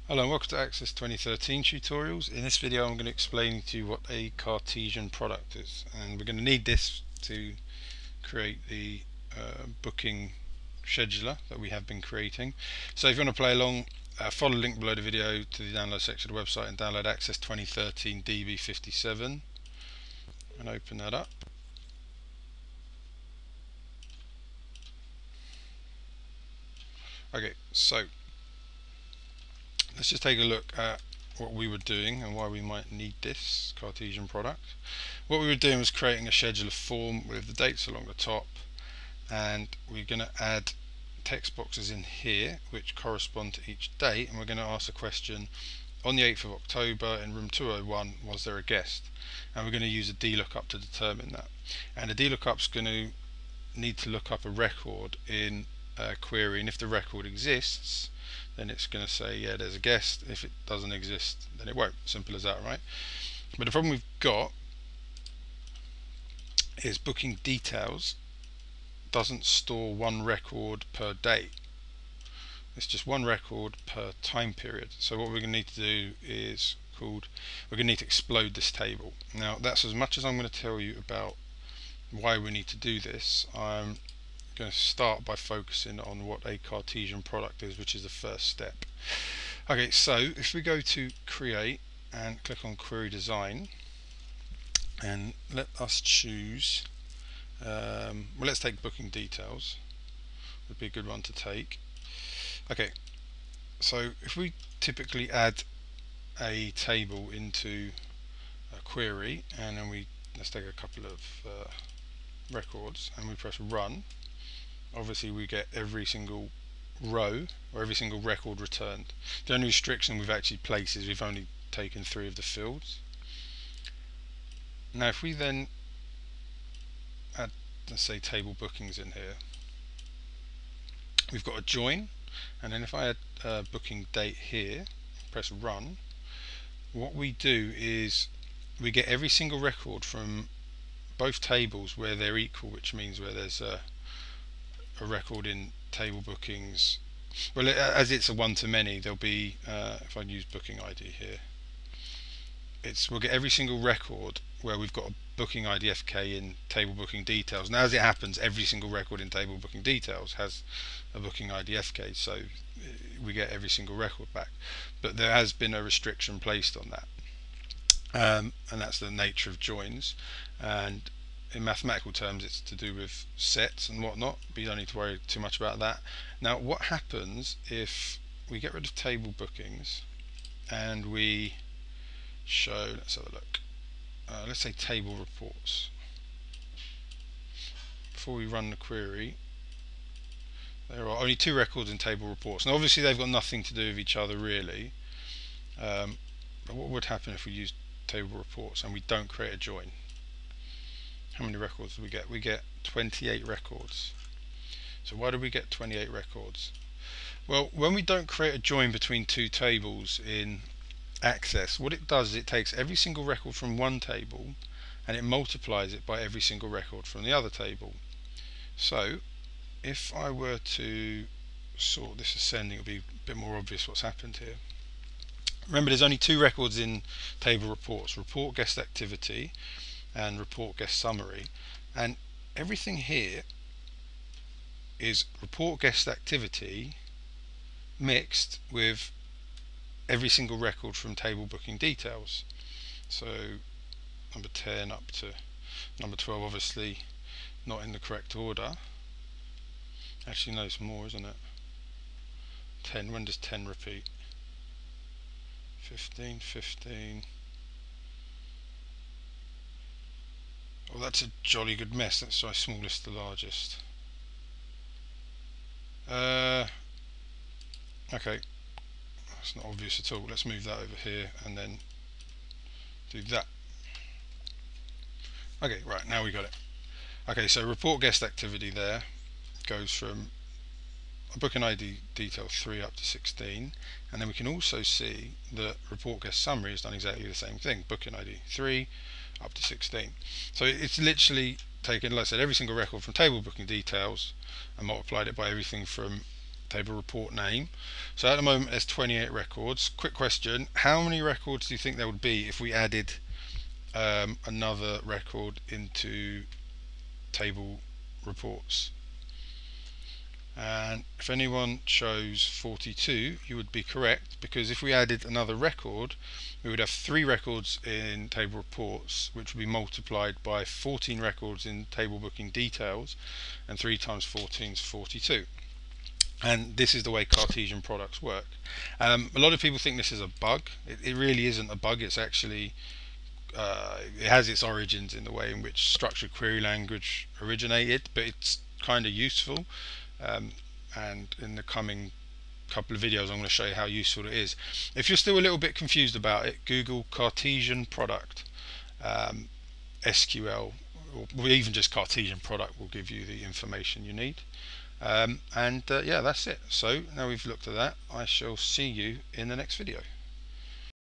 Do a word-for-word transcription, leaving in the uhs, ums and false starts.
Hello and welcome to Access twenty thirteen tutorials. In this video I'm going to explain to you what a Cartesian product is, and we're going to need this to create the uh, booking scheduler that we have been creating. So if you want to play along, uh, follow the link below the video to the download section of the website and download Access twenty thirteen D B fifty-seven and open that up. Okay, so let's just take a look at what we were doing and why we might need this Cartesian product. What we were doing was creating a scheduler form with the dates along the top, and we're going to add text boxes in here which correspond to each date, and we're going to ask a question: on the eighth of October in room two oh one, was there a guest? And we're going to use a D lookup to determine that. And the D lookup's going to need to look up a record in a query, and if the record exists, then it's going to say, yeah, there's a guest. If it doesn't exist, then it won't. Simple as that, right? But the problem we've got is booking details doesn't store one record per date. It's just one record per time period. So what we're going to need to do is called, we're going to need to explode this table. Now that's as much as I'm going to tell you about why we need to do this. I'm going to start by focusing on what a Cartesian product is, which is the first step. Okay, so if we go to create and click on query design, and let us choose um, well, let's take booking details, would be a good one to take. Okay, so if we typically add a table into a query, and then we let's take a couple of uh, records and we press run, obviously we get every single row or every single record returned. The only restriction we've actually placed is we've only taken three of the fields. Now if we then add, let's say, table bookings in here, we've got a join, and then if I add a booking date here, press run, what we do is we get every single record from both tables where they're equal, which means where there's a a record in table bookings. Well, as it's a one-to-many, there'll be, uh, if I use booking I D here, it's we'll get every single record where we've got a booking I D F K in table booking details. Now, as it happens, every single record in table booking details has a booking I D F K, so we get every single record back. But there has been a restriction placed on that, um, and that's the nature of joins. And in mathematical terms, it's to do with sets and whatnot, but you don't need to worry too much about that. Now, what happens if we get rid of table bookings and we show, let's have a look, uh, let's say table reports. Before we run the query, there are only two records in table reports. Now, obviously, they've got nothing to do with each other, really. Um, but what would happen if we use table reports and we don't create a join? How many records do we get? We get twenty-eight records. So why do we get twenty-eight records? Well, when we don't create a join between two tables in Access, what it does is it takes every single record from one table and it multiplies it by every single record from the other table. So if I were to sort this ascending, it would be a bit more obvious what's happened here. Remember, there's only two records in table reports: report guest activity and report guest summary, and everything here is report guest activity mixed with every single record from table booking details. So number ten up to number twelve, obviously not in the correct order. Actually no, it's more, isn't it? ten, when does ten repeat? fifteen, fifteen. Oh, that's a jolly good mess. Let's try smallest to largest. Uh, okay, that's not obvious at all. Let's move that over here and then do that. Okay, right, now we got it. Okay, so report guest activity there goes from booking I D detail three up to sixteen, and then we can also see that report guest summary has done exactly the same thing, booking I D three up to sixteen. So it's literally taken, like I said, every single record from table booking details and multiplied it by everything from table report name. So at the moment there's twenty-eight records. Quick question, how many records do you think there would be if we added um, another record into table reports? And if anyone chose forty-two, you would be correct, because if we added another record, we would have three records in table reports, which would be multiplied by fourteen records in table booking details, and three times fourteen is forty-two. And this is the way Cartesian products work. Um, a lot of people think this is a bug. It, it really isn't a bug. It's actually uh, it has its origins in the way in which structured query language originated, but it's kind of useful. Um, and in the coming couple of videos I'm going to show you how useful it is. If you're still a little bit confused about it, Google Cartesian product um, S Q L, or even just Cartesian product will give you the information you need. Um, and uh, yeah, that's it. So now we've looked at that, I shall see you in the next video.